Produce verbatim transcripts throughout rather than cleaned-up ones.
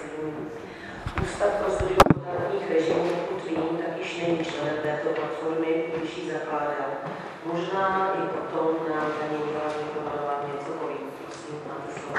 svědomí. Ústav pro studium totalitních režimů, pokud vím, tak již není členem této platformy, když ji zakládal. Možná i potom nám paní Ula Nikovalová něco poví. Prosím, máte slovo.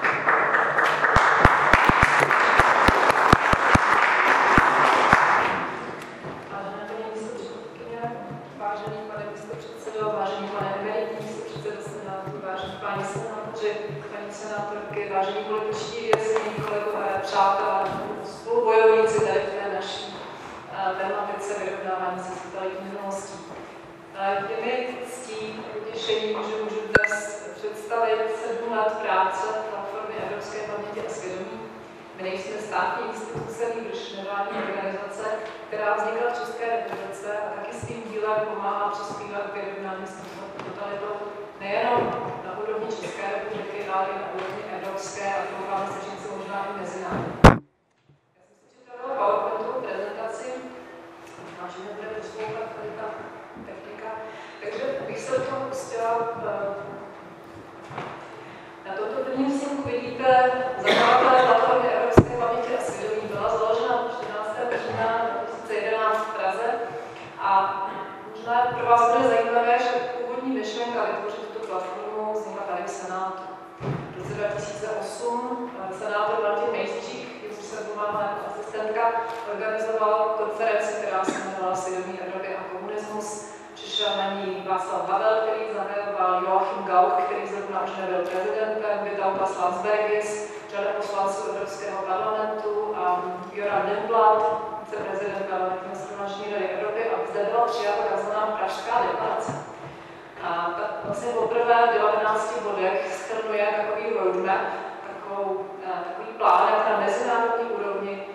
Vážená paní místopředsedkyně, vážený pane místopředsedo, vážený pane emeritní místopředsedo Senátu, vážení páni senátoři, paní senátorky, vážení političtí vězni, kolegové, přátelé, spolubojovníci tady v té naší tematice vyrovnávání se s totalitní minulostí. Je mi ctí a potěšení, že můžu dnes představit sedm let práce platformy Evropské paměti a svědomí. My nejsme státní instituce, nýbrž nevládní organizace, která vznikla v České republice a taky svým dílem pomáhá přispívat k vyrovnání s totalitou nejenom na úrovni České republiky, ale i na úrovni evropské a doufám se, že se možná i mezinárodní. Já jsem si připravila PowerPointovou prezentaci, možná, že nebude poslouchat tady ta technika, takže bych se do toho pustila. Na tomto prvním snímku vidíte zakladatelé platformy Evropské paměti a svědomí. Byla založena čtrnáctého října dva tisíce jedenáct v Praze a možná pro vás bude zajímavé, že původní myšlenka vytvořit tuto platformu vznikla tady v Senátu. V roce dva tisíce osm senátor Martin Mejstřík, když se pomáhá jako asistentka, organizoval konferenci, která se jmenovala Svědomí Evropy a komunismus. Přišel na ní Václav Havel, který zahajoval, Joachim Gauck, který zrovna už nebyl prezidentem, Vytautas Landsbergis, řada poslanců Evropského parlamentu a Joran Lindblad, viceprezident parlamentního shromáždění Rady Evropy, a zde byla přijata tzv. Pražská deklarace. A tak vlastně poprvé v devatenácti bodech shrnuje takový roadmap, takovou, takový plán, jak na mezinárodní úrovni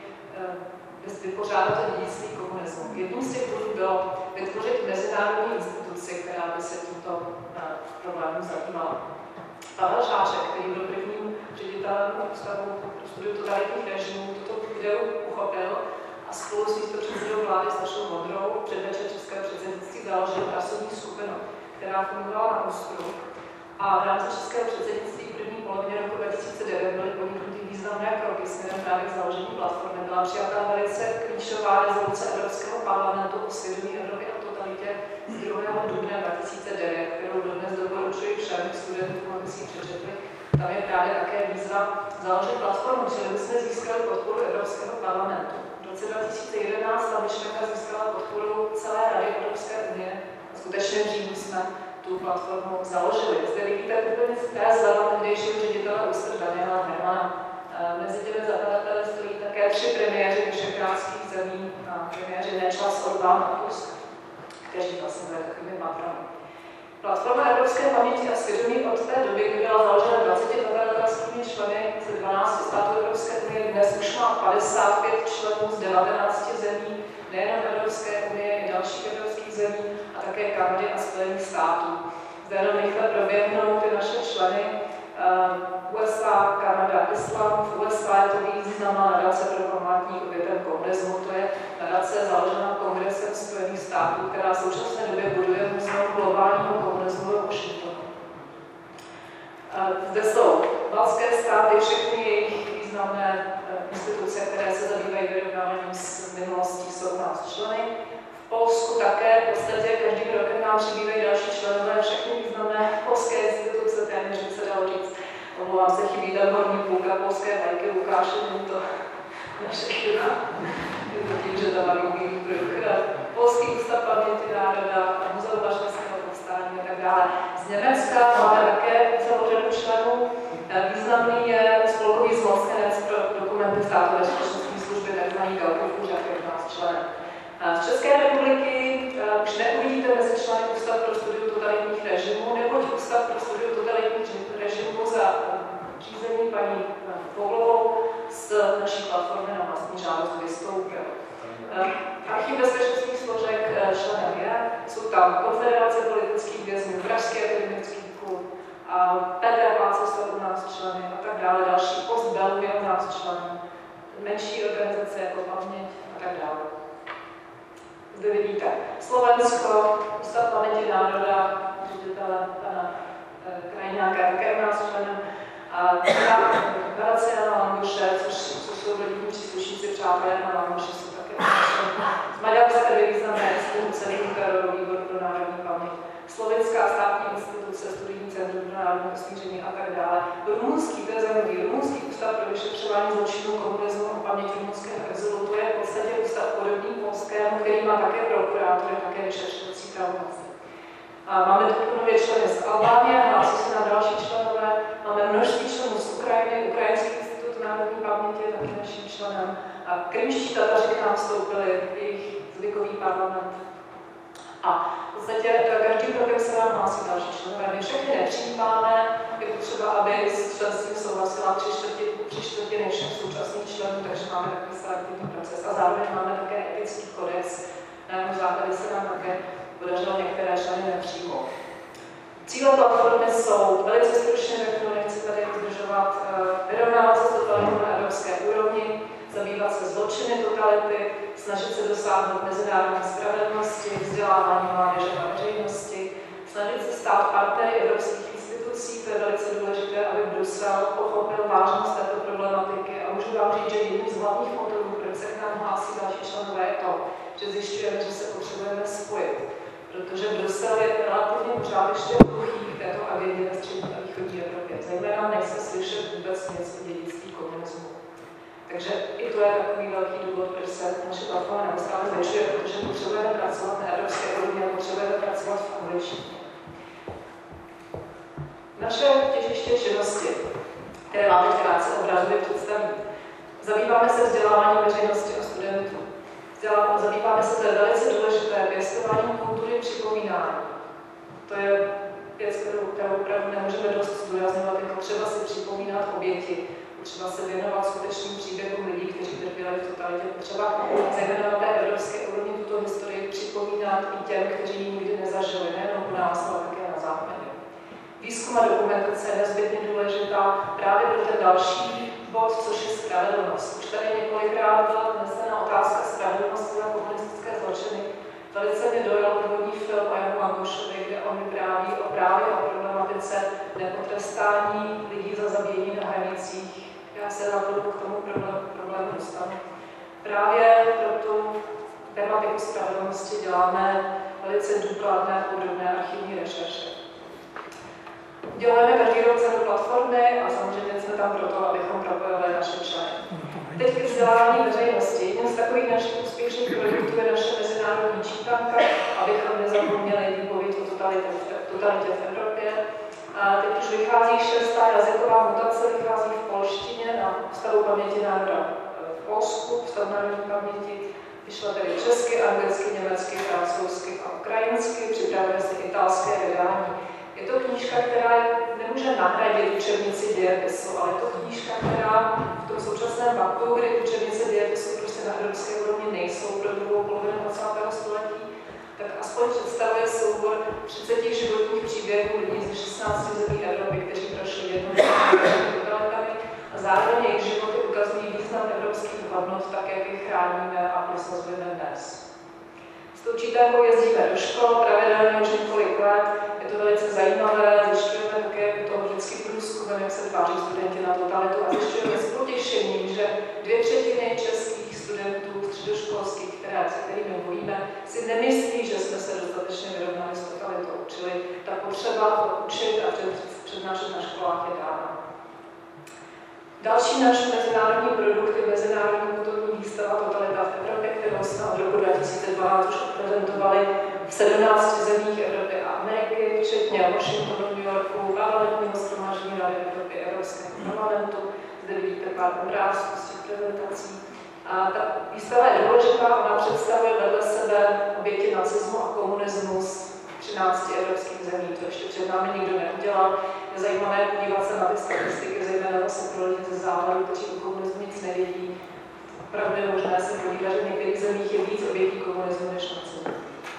vypořádat to dědictví komunismu. Jedním z těch bodů bylo vytvořit mezinárodní instituci, která by se tímto problémem zabývala. Pavel Žáček, který byl prvním ředitelem Ústavu pro studium totalitních režimů, tuto ideu uchopil a spolu s místopředsedou vlády Sašou Modrou předvečer českého předsednictví založil pracovní skupinu, která fungovala na ÚSTRu. A v rámci českého předsednictví v první polovině roku dva tisíce devět byly podniknuty významné kroky směrem právě k založení platformy. Byla přijatá velice klíčová rezoluce Evropského parlamentu o svědomí Evropy a totalitě z druhého dubna dva tisíce devět, kterou dodnes doporučuji všem studentům, aby si ji přečetli. Tam je právě také výzva založit platformu, čili jsme získali podporu Evropského parlamentu. V roce dva tisíce jedenáct ta myšlenka získala podporu celé Rady Evropské unie a skutečně v říjnu jsme tu platformu založili. Zde vidíte úplně z té zleva tehdejšího ředitele ÚSTR Daniela Hermana. Mezi těmi zakladateli stojí také tři premiéři vyšehrádských zemí, premiéři Nečas, Orbán a Tusk, kteří vlastně byli takovými matrami. Platforma Evropské paměti a svědomí od té doby, kdy byla založena dvaceti zakladatelskými členy ze dvanácti států Evropské unie, dnes už má padesát pět členů z devatenácti zemí, nejen Evropské unie, i dalších evropských zemí a také Kanady a Spojených států. Zde jenom rychle proběhnou ty naše členy. U S A, Kanada, Island. V U S A je to významná nadace pro památník obětem komunismu. To je nadace založená Kongresem Spojených států, která v současné době buduje muzeum globálního komunismu v Washingtonu. Zde jsou baltské státy, všechny jejich významné instituce, které se zabývají vyrovnáváním s minulostí, jsou u nás členy. V Polsku také, v podstatě každým rokem nám přibývají další členové, všechny významné polské instituce, téměř by se dalo říct. Omlouvám se, chybí tam horní půlka polské vlajky, Lukáše, není to naše chyba. Je to tím, že tam máme umělý průch. Polský ústav paměti národa, Muzeum Varšavského povstání a tak dále. Z Německa máme také celou řadu členů. Významný je spolkový zmocněnec pro dokumenty státu bezpečnostní služby, takzvaný Gauckův úřad, je u nás členem. Z České republiky už neuvidíte mezi členy Ústav pro studium totalitních režimů, neboť Ústav pro studium totalitních režimů za řízení paní Poulovou z naší platformy na vlastní žádost vystoupil. Archiv bezpečnostních složek členem je, jsou tam Konfederace politických vězňů, Pražský akademický klub, P T P C jsou u nás členy a tak dále, další Post Bellum je u nás členem, menší organizace jako Paměť a tak dále. Zde vidíte Slovensko, Ústav paměti národa, ředitele pana Krajňáka, také u nás členem, a nadace Jana Languše, což, což jsou rodinní příslušníci, přátelé a námoři jsou také označeni. Z Maďarska dvě významné instituce, Výbor výbor pro národní paměť, Slovenská státní instituce, studijní centrum pro národní usmíření a tak dále. Rumunský, to je zajímavý, Rumunský ústav pro vyšetřování zločinů komunismu a paměti rumunského exilu, to je v podstatě ústav podobný polskému, který má také prokurátory, také vyšetřovací pravomoci. Máme tu nově členy z Albánie, hlásí se na další členové, máme množství členů z Ukrajiny, Ukrajinský institut národní paměti je taky naším členem. A krymští Tataři k nám vstoupili, jejich zvykový parlament. A v podstatě každým rokem se nám hlásí další členové. My všechny nepřijímáme, je potřeba, aby s členstvím souhlasila tři čtvrtiny, tři čtvrtiny všech současných členů, takže máme takový selektivní proces. A zároveň máme také etický kodex, na jeho základě se nám také podařilo některé členy nepřímo. Cíle platformy jsou velice stručně, řeknu, nechci tady zdržovat, vyrovnávat se s totalitou na evropské úrovni, zabývat se zločiny totality, snažit se dosáhnout mezinárodní spravedlnosti, vzdělávání mládeže a veřejnosti, snažit se stát partnery evropských institucí, to je velice důležité, aby Brusel pochopil vážnost této problematiky. A můžu vám říct, že jedním z hlavních motorů, proč se k nám hlásí další členové, je to, že zjišťujeme, že se potřebujeme spojit. Protože Brusel je relativně pořád ještě hluchý k této agendě ve střední a východní Evropě. Zejména nechce slyšet vůbec nic o dědictví komunismu. Takže i to je takový velký důvod, proč se naše platforma neustále zvětšuje, protože potřebujeme pracovat na evropské úrovni a potřebujeme pracovat v angličtině. Naše těžiště činnosti, které vám teď krátce obrazově představím, zabýváme se vzděláváním veřejnosti a studentů. Zabýváme se, to je velice důležité, pěstováním kultury připomínání. To je věc, kterou, kterou opravdu nemůžeme dost zdůrazňovat, jako třeba si připomínat oběti, potřeba se věnovat skutečným příběhům lidí, kteří trpěli v totalitě, potřeba zejména na té evropské úrovni tuto historii připomínat i těm, kteří ji nikdy nezažili, nejenom u nás, ale také na západě. Výzkum a dokumentace je nezbytně důležitá právě pro ten další bod, což je spravedlnost. Už tady několikrát byla vznesená otázka spravedlnosti za komunistické zločiny. Velice mě dojal původní film o Janu Langošovi, kde on vypráví o právě o problematice nepotrestání lidí za zabíjení na hranicích. Já se za chvilku k tomu problému dostanu. Právě pro tu tematiku spravedlnosti děláme velice důkladné podrobné archivní rešerše. Děláme každý rok cenu platformy a samozřejmě jsme tam proto, abychom propojovali naše členy. Teď k vzdělávání veřejnosti. Jedním z takových našich úspěšných projektů je naše mezinárodní čítanka, abychom nezapomněli výpověď o totalitě, totalitě v Evropě. A teď už vychází šestá jazyková mutace, vychází v polštině na Ústavu paměti národa v Polsku, Ústavu národní paměti. Vyšla tedy česky, anglicky, německy, francouzsky a ukrajinsky, připravuje se italské vydání. Je to knížka, která nemůže nahradit učebnici dějepisu, ale je to knížka, která v tom současném vaktu, kdy učebnice dějepisu prostě na evropské úrovni nejsou pro druhou polovinu dvacátého století, tak aspoň představuje soubor třiceti životních příběhů lidí ze šestnácti zemí Evropy, kteří prošli jednotlivými totalitami a zároveň jejich životy ukazují význam evropských hodnot, tak jak je chráníme a prosazujeme dnes. S tou čítankou jezdíme do škol, pravidelně už několik let, je to velice zajímavé, zjišťujeme také to vždycky průzkumem, jak se tváří studenti na totalitu a zjišťujeme s potěšením, že dvě třetiny českých studentů středoškolských, které, se kterými mluvíme, si nemyslí, že jsme se dostatečně vyrovnali s totalitou, čili ta potřeba to učit a přednášet na školách je dána. Další náš mezinárodní produkt je mezinárodní kulturní výstava Totalita v Evropě, kterou jsme od roku dva tisíce dvanáct už prezentovali v sedmnácti zemích Evropy a Ameriky, včetně Washingtonu, New Yorku, parlamentního shromáždění Rady Evropy a Evropského parlamentu. Zde vidíte pár obrázků z těch prezentací. A ta výstava je důležitá, ona představuje vedle sebe oběti nacismu a komunismus třinácti evropských zemí. To ještě před námi nikdo neudělal. Je zajímavé podívat se na ty statistiky, zejména zase pro lidi ze západu, kteří o komunismu nic nevědí. Opravdu je možné se podívat, že v některých zemích je víc obětí komunismu než nacismu.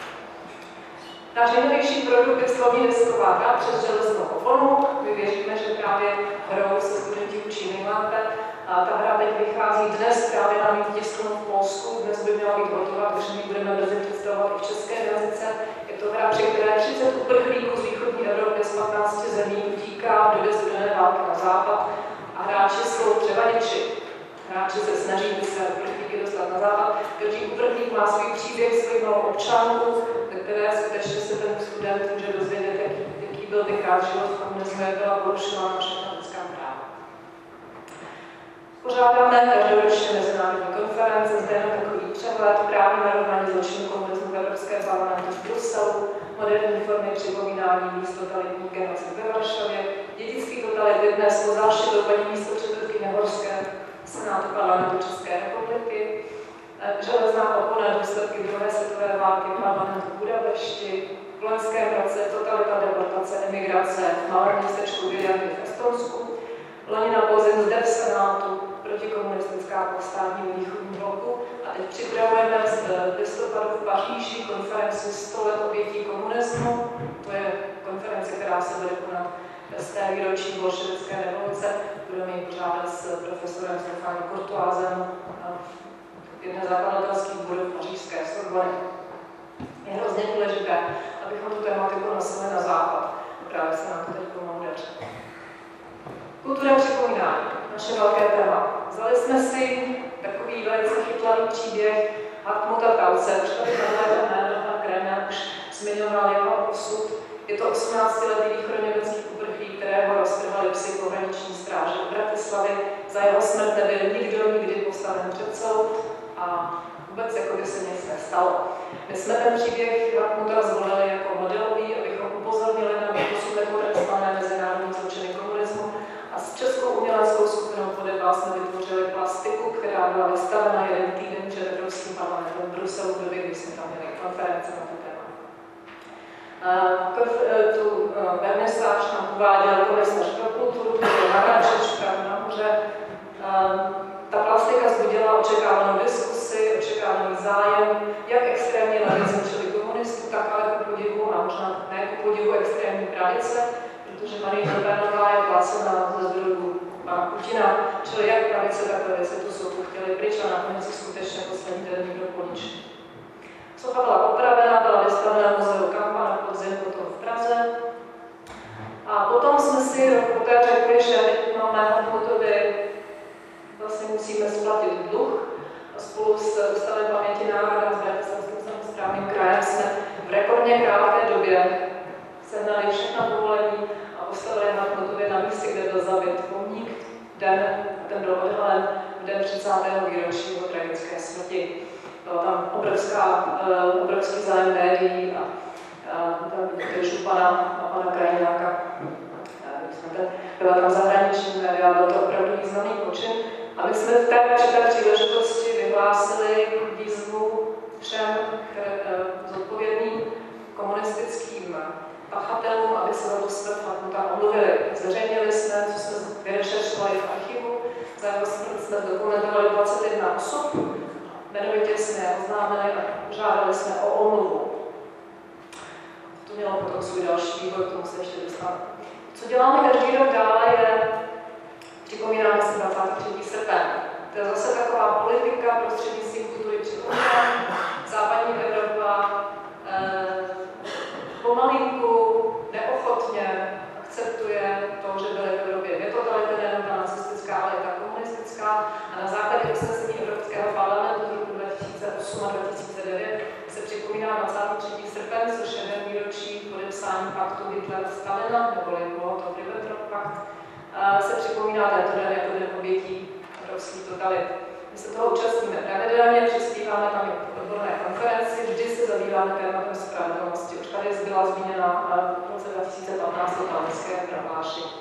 Náš nejnovější produkt je slovní desková hra přes železnou oponu. My věříme, že právě hrou se studenti učí nejlépe. A ta hra teď vychází dnes právě na mít tisknou v Polsku. Dnes by měla být hotová, takže my budeme brzy představovat i v české jazyce. Je to hra, při které třicet uprchlíků z východní Evropy z patnácti zemí utíká v době studené války na západ a hráči jsou převaděči. hráči se snaží se uprchlíky dostat na západ. Každý uprchlík má svůj příběh, svůj malou občanku, ve které skutečně se ten student může dozvědět, jaký, jaký byl tenkrát život v komunismu, jak byla porušována všechna lidská práva. Pořádáme každoročně mezinárodní konference, zde na takový přehled právní narovnání zločinů komunismu v Evropském parlamentu v Bruselu, moderní formy připomínání míst totalitní genocid ve Varšavě, dědický totality dnes po záštitou paní místopředsedkyně Horské Senátu parlamentu České republiky, železná opona důsledky druhé světové války parlamentu v Budapešti, v loňském roce totalita, deportace, emigrace v malém městečku Viljandi v Estonsku, loni na podzim zde v Senátu protikomunistická povstání v východním bloku a teď připravujeme v listopadu v Paříži konferenci sto let obětí komunismu. To je konference, která se bude konat z té výročí bolševické revoluce. Budeme ji pořádat s profesorem Stefanem Courtoisem v jedné zakladatelských budov pařížské Sorbony. Je hrozně důležité, abychom tu tematiku nosili na západ. Právě se nám to teď pomalu daří. Kultura připomínání, naše velké téma. Vzali jsme si takový velice chytlavý příběh Hartmuta Kauce, už tady tohle jméno a Krena už zmiňoval jeho osud. Je to osmnáctiletý východoněmecký uprchlík, kterého roztrhali psy pohraniční stráže v Bratislavě. Za jeho smrt nebyl nikdo nikdy postaven před soud a vůbec jako by se nic nestalo. My jsme ten příběh Hartmuta zvolili jako modelový, abychom upozornili na dosud nepotrestané mezinárodní zločiny komunismu. A s českou uměleckou skupinou Podeva jsme vytvořili plastiku, která byla vystavena jeden týden před Evropským parlamentem v Bruselu, v době, kdy jsme tam měli konference na to téma. Tu vernisáž nám uváděl komisař pro kulturu, který je Navráčič, právě nahoře. Ta plastika vzbudila očekávanou diskusi, očekávaný zájem, jak extrémní levice, čili komunistů, tak ale ku podivu, a možná ne ku podivu extrémní pravice, protože Marine Le Penová je placena ze zdrojů pana Putina, čili jak pravice, tak levice tu sochu chtěli pryč a nakonec si skutečně poslední den nikdo poničil. Socha byla popravena, byla vystavena v muzeu Kampa na podzim, potom v Praze. A potom jsme si rok poté řekli, že máme Hartmutovi, vlastně musíme splatit dluh. A spolu s Ústavem paměti národa s Bratislavským samosprávným krajem jsme v rekordně krátké době sehnali všechna povolení a postavili Hartmutovi na místě, kde byl zabit pomník. Den, ten byl odhalen v den třicátého výročí jeho tragické smrti. Byla tam obrovská, uh, obrovský zájem médií a uh, tam vidíte pana, pana Krajňáka. Uh, byla tam zahraniční média, byl to opravdu významný počin. A my jsme v té, při té příležitosti vyhlásili výzvu všem uh, zodpovědným komunistickým pachatelům, aby se za to smrt Hartmuta omluvili. Zveřejnili jsme, co jsme vyrešeršovali v archivu. Za jeho smrt jsme dokumentovali dvacet jedna osob. Jmenovitě jsme je oznámili a požádali jsme o omluvu. To mělo potom svůj další vývoj, k tomu se ještě dostanu. Co děláme každý rok dále je, připomínáme si dvacátého třetího srpna. To je zase taková politika prostřednictvím kultury připomínání. Západní Evropa eh, pomalinku, neochotně akceptuje to, že byly v Evropě dvě totality, nejen ta nacistická, ale i ta komunistická. A na základě usnesení Evropského parlamentu v roku dva tisíce osm a dva tisíce devět se připomíná dvacátého třetího srpen, což je den výročí podepsání paktu Hitlera-Stalina, neboli Molotov-Ribbentrop pakt, se připomíná tento den jako den obětí evropských totalit. My se toho účastníme pravidelně, přispíváme tam i v odborné konferenci, vždy se zabýváme tématem spravedlnosti. Už tady byla zmíněna v roce dva tisíce patnáct Tallinské prohlášení.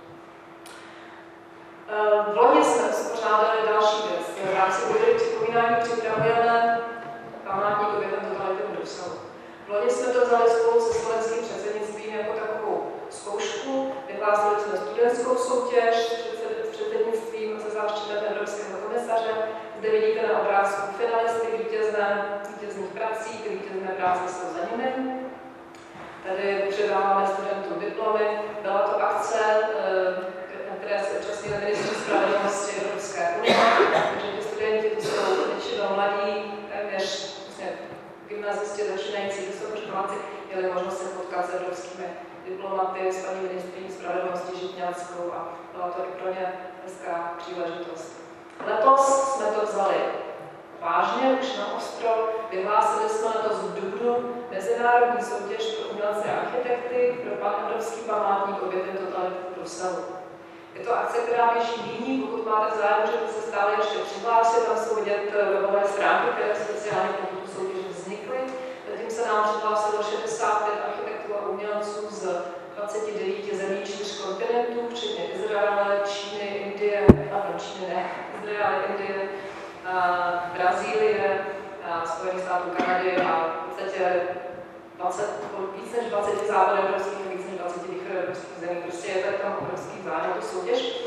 V loni jsme uspořádali další věc. V rámci kultury připomínání připravujeme památník obětem totality v Bruselu. V loni jsme to vzali spolu se slovenským předsednictvím jako takovou zkoušku. Vyhlásili jsme studentskou soutěž s předsednictvím se záštitem evropského komisaře. Zde vidíte na obrázku finalisty vítězné, vítězných prací, ty vítězné práce jsou za nimi. Tady předáváme studentům diplomy. Byla to akce, na které se účastnili ministři spravedlnosti Evropské unie, takže ti studenti to jsou většinou mladí, téměř vlastně gymnazisti, začínající vysokoškoláci, měli možnost se potkat s evropskými diplomaty, s paní ministryní spravedlnosti Žitňanskou a byla to i pro ně hezká příležitost. Letos jsme to vzali vážně, už na ostro. Vyhlásili jsme letos v dubnu mezinárodní soutěž pro umělce a architekty pro panevropský památník obětem totality v Bruselu. Je to akce, která běží nyní, pokud máte zájem, můžete se stále ještě přihlásit, tam jsou vidět webové stránky, které speciálně pro tuto soutěž vznikly. Zatím se nám přihlásilo šedesát pět architektů a umělců z dvaceti devíti zemí čtyř kontinentů, včetně Izraele, Číny, Indie, pardon, Číny ne, Izraele, Indie, Brazílie, Spojených států, Kanady a v podstatě dvacet, víc než dvacet západoevropských a víc než dvacet východoevropských zemí. Prostě je tady tam obrovský zájem o tu soutěž.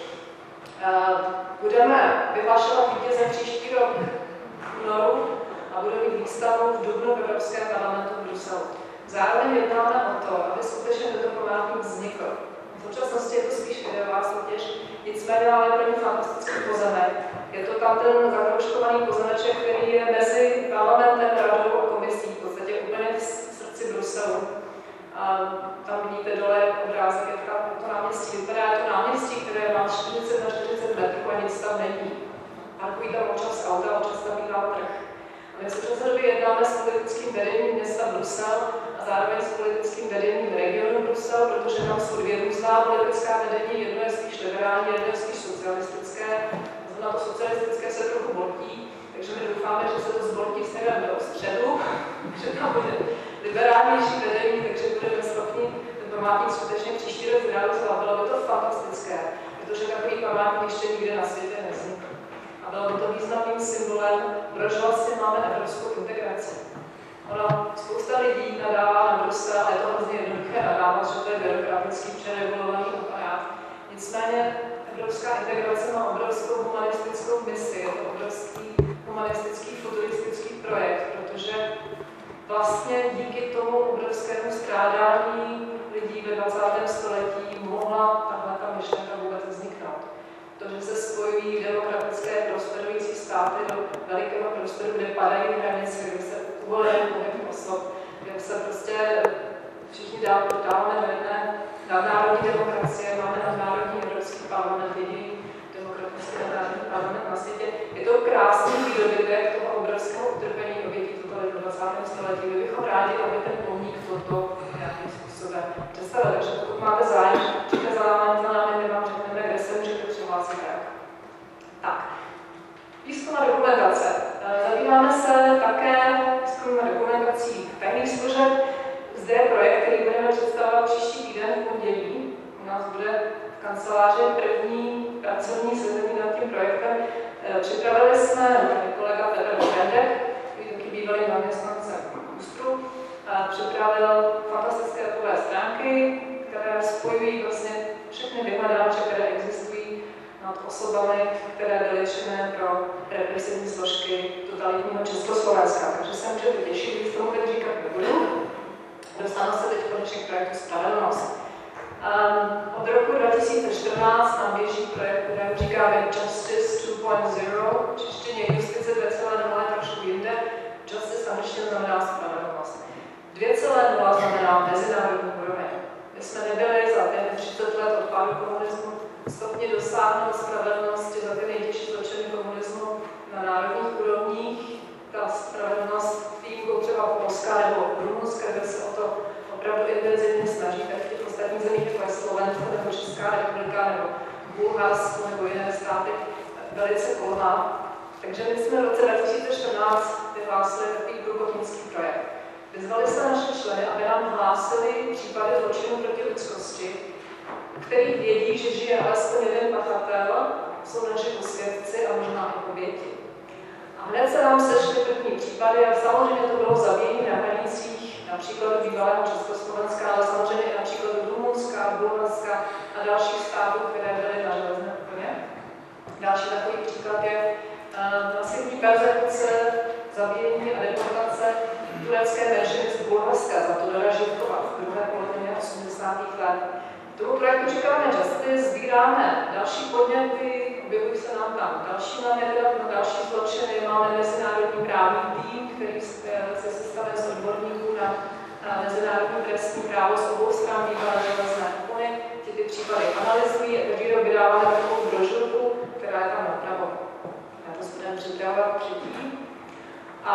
Budeme vyhlašovat vítěze příští rok v únoru a budeme mít výstavu v dubnu v Evropském parlamentu v Bruselu. Zároveň jednáme o to, aby skutečně tento památník vznikl. V současnosti je to spíš ideová soutěž, nicméně máme pro ní fantastický pozemek. Je to tam ten zakroužkovaný pozemeček, který je mezi parlamentem, radou a komisí, v podstatě úplně v srdci Bruselu. A tam vidíte dole obrázek, jak tam to náměstí vypadá. Je to náměstí, které má čtyřicet na čtyřicet metrů a nic tam není. Parkují tam občas auta, občas tam bývá trh. A my v současné době jednáme s politickým vedením města Brusel a zároveň s politickým vedením regionu Brusel, protože tam jsou dvě různá politická vedení, jedno je spíš liberální, jedno je spíš socialistické. Na to socialistické se trochu bortí, takže my doufáme, že se to zbortí směrem do středu, že tam bude liberálnější vedení, takže budeme schopni ten památník skutečně příští rok zrealizovat. Bylo by to fantastické, protože takový památník ještě nikde na světě nevznikl. A bylo by to významným symbolem, proč vlastně máme evropskou integraci. Ono, spousta lidí nadává na Brusel a je to hrozně jednoduché nadávat, že to je byrokratický přeregulovaný aparát. Nicméně evropská integrace má obrovskou humanistickou misi, je to obrovský humanistický futuristický projekt, protože vlastně díky tomu obrovskému strádání lidí ve dvacátém století mohla tahle ta myšlenka vůbec vzniknout. To, že se spojují demokratické prosperující státy do velikého prostoru, kde padají hranice, kde se uvoluje pohyb osob, kde se prostě všichni dáváme do jedné nadnárodní demokracie, máme nadnárodní Evropský parlament, jediný demokratický nadnárodní parlament na světě. Je to krásný výdobytek toho obrovského utrpení obětí totality v dvacátém století. My bychom rádi, aby ten pomník toto nějakým způsobem představil. Takže pokud máte zájem, přijďte za námi, za námi, my vám řekneme, kde se můžete přihlásit jak. Tak. Výzkum a dokumentace. Zabýváme se také výzkumem a dokumentací tajných služeb. Zde je projekt, který budeme představovat příští týden v pondělí. U nás bude v kanceláři první pracovní sezení nad tím projektem. Připravili jsme kolega Petr Brendek, který taky bývalý zaměstnance Ústru, připravil fantastické webové stránky, které spojují vlastně všechny vyhledávače, které existují nad osobami, které byly činné pro represivní složky totalitního Československa. Takže se můžete těšit, když tomu teď říkat nebudu. Dostanu se teď konečně k projektu Spravedlnost. Um, od roku dva tisíce čtrnáct nám běží projekt, kterému říkáme Justice dva tečka nula, v češtině justice dvě tečka nula je trošku jinde. Justice angličtině znamená spravedlnost. dvě tečka nula znamená mezinárodní úroveň. My jsme nebyli za třicet let od pádu komunismu schopni dosáhnout spravedlnosti za ty nejtěžší zločiny komunismu na národních úrovních. Ta spravedlnost výjimkou třeba Polska nebo Rumunska, kde se o to opravdu intenzivně snaží, tak v těch ostatních zemích, jako je Slovensko nebo Česká republika nebo Bulharsko nebo jiné státy, velice kolmá. Takže my jsme v roce dva tisíce čtrnáct vyhlásili takový průkopnický projekt. Vyzvali se naše členy, aby nám hlásili případy zločinů proti lidskosti, který vědí, že žije alespoň jeden pachatel, jsou naši svědci a možná i oběti. A hned se nám sešly první případy a samozřejmě to bylo zabíjení na hranicích, například bývalého Československa, ale samozřejmě i například Rumunska, Bulharska a dalších států, které byly na železné oponě. Další takový příklad je uh, masivní perzekuce, zabíjení a deportace turecké menšiny z Bulharska za to Židkova v druhé polovině osmdesátých let. Tomu projektu říkáme Justice, sbíráme další podněty, objevují se nám tam další náměty na další zločiny, máme mezinárodní právní tým, který se sestavuje z odborníků na, na mezinárodní trestní právo z obou stran bývalé železné opony. Ti ty případy analyzují a každý rok vydáváme takovou brožurku, která je tam napravo. začneme připravovat třetí. A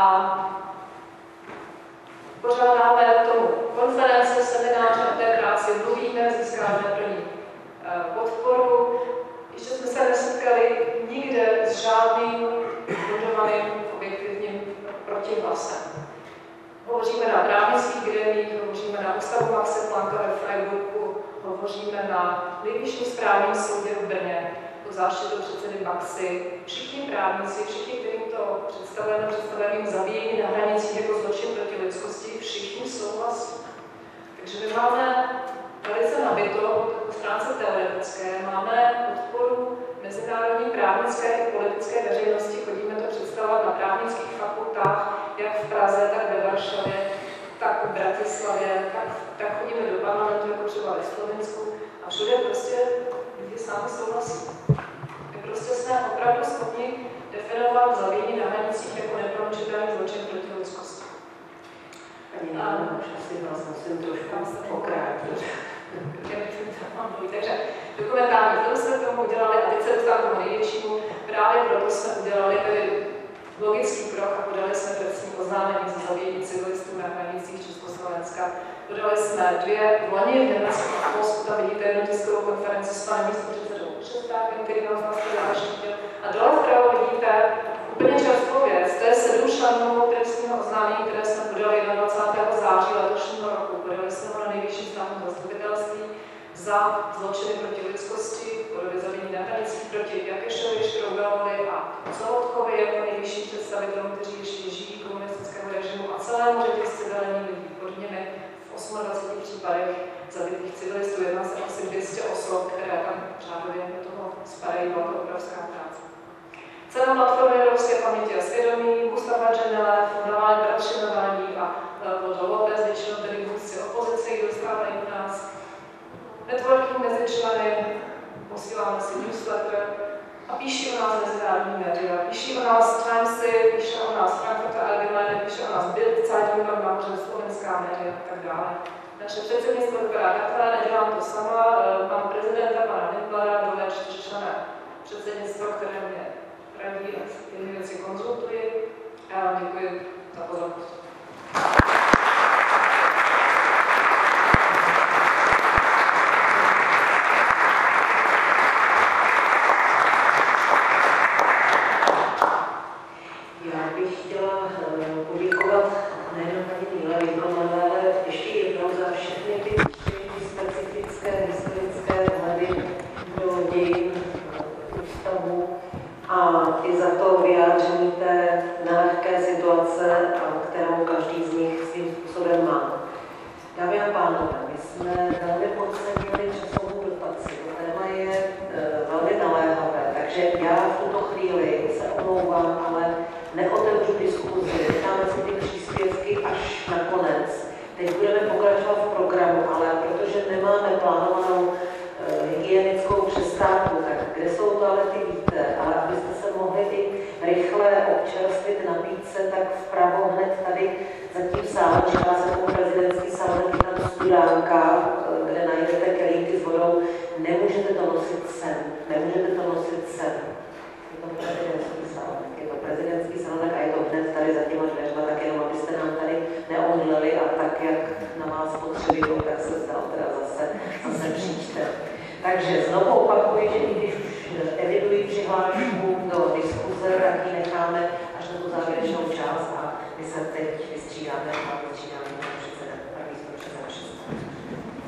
pořádáme tomu konference, semináře o té práci, mluvíme, získáme pro ní podporu. Ještě jsme se nesetkali nikde s žádným budovaným objektivním protihlasem. Hovoříme na právnických grémiích, hovoříme na ústavu Maxe Plancka ve Freiburgu, hovoříme na nejvyšším správním soudě v Brně, pod záštitou předsedy Maxy. Všichni právníci, všichni, kterým to představujeme, představujeme zabíjení na hranicích jako zločin proti lidskosti, všichni souhlasí. Takže my máme velice nabito po stránce teoretické, máme podporu mezinárodní právnické i politické veřejnosti, chodíme to představovat na právnických fakultách, jak v Praze, tak ve Varšavě, tak v Bratislavě, tak, tak chodíme do parlamentu, jako třeba ve Slovensku, a všude prostě lidi sami souhlasí. My prostě jsme opravdu schopni definovat zabíjení na hranicích jako nepromlčitelný zločin proti lidskosti. Ani nevím, už asi vás musím trošku pokrátit. Takže dokumentární film jsme k tomu udělali a teď se dostávám k tomu největšímu. Právě proto jsme udělali logický krok a podali jsme trestní oznámení za zabíjení civilistů na hranicích Československa. Podali jsme dvě v loni v Německu a v Polsku, tam vidíte jednu tiskovou konferenci s panem místopředsedou Šestákem, který nám z vás tady naštítil. A dole vpravo vidíte úplně čerstvou věc, to je sedm členů trestního oznámení, které jsme podali dvacátého prvního září letošního roku. Podali jsme ho na nejvyšší státní zastupitelství za zločiny proti lidskosti, podobě zabíjení na hranicích proti Jakešovi, Štroubalovi a Solotkovi jako nejvyšším představitelům, kteří ještě žijí komunistického režimu a celému řadě civilních lidí. Pod nimi v dvaceti osmi případech zabitých civilistů jedná se asi dvě stě osob, které tam řádově do toho spadají, byla to obrovská práce. Cena platformy Evropské paměti a svědomí, Mustafa Džemile, fundování bratřinování a Vldo López, většinou tedy vůdci opozice, kdo dostávají u nás. Networking mezi členy, posíláme si newsletter a píší o nás mezinárodní média. Píší o nás Timesy, píše o nás Frankfurter Allgemeine, píše o nás Bild, Zeitung, tam mám že slovenská média a tak dále. Naše předsednictvo vypadá takhle, nedělám to sama, mám prezidenta, pana Himplera, dole čtyřčlenné předsednictvo, které mě radí a ty věci konzultuji. Já vám děkuji za pozornost. kterou každý z nich svým způsobem má. Dámy a pánové, my jsme velmi podcenili časovou dotaci. To téma je e, velmi naléhavé, takže já v tuto chvíli se omlouvám, ale neotevřu diskuzi. Dáme si ty příspěvky až na konec. Teď budeme pokračovat v programu, ale protože nemáme plánovanou e, hygienickou přestávku, tak kde jsou toalety, víte, ale abyste se mohli i rychle občerstvit, napít se, tak vpravo hned tady za tím sálem, říká se tomu prezidentský sál, je tam studánka, kde najdete kelímky s vodou. Nemůžete to nosit sem, nemůžete to nosit sem. Je to prezidentský sál, je to prezidentský sál, tak a je to hned tady za těma dveřma, tak jenom abyste nám tady neomdleli a tak, jak na vás potřebují, tak se zdal teda zase, zase příčte. Takže znovu opakuji, že i když už evidují přihlášku do diskuze, tak ji necháme až na tu závěrečnou část a my se teď vystřídáme a vystřídáme.